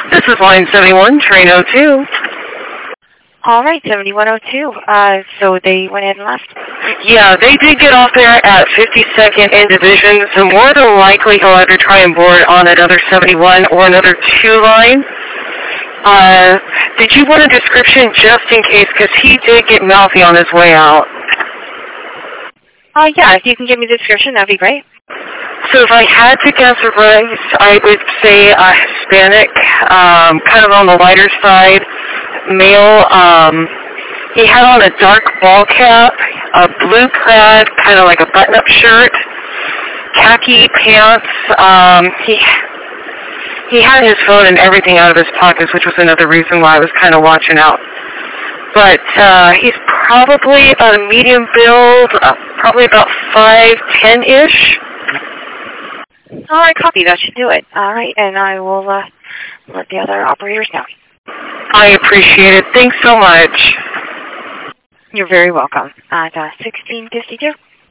This is line 71, train 02. All right, 7102. So they went ahead and left? Yeah, they did get off there at 52nd and Division, so more than likely he'll either try and board on another 71 or another 2 line. Did you want a description just in case, because he did get mouthy on his way out? Yeah, if you can give me the description, that'd be great. So if I had to guess a race, I would say Hispanic, kind of on the lighter side, male. He had on a dark ball cap, a blue plaid, kind of like a button-up shirt, khaki pants. He had his phone and everything out of his pockets, which was another reason why I was kind of watching out. But he's probably a medium build, probably about 5'10"-ish. All right, copy. That should do it. All right, and I will let the other operators know. I appreciate it. Thanks so much. You're very welcome. 1652.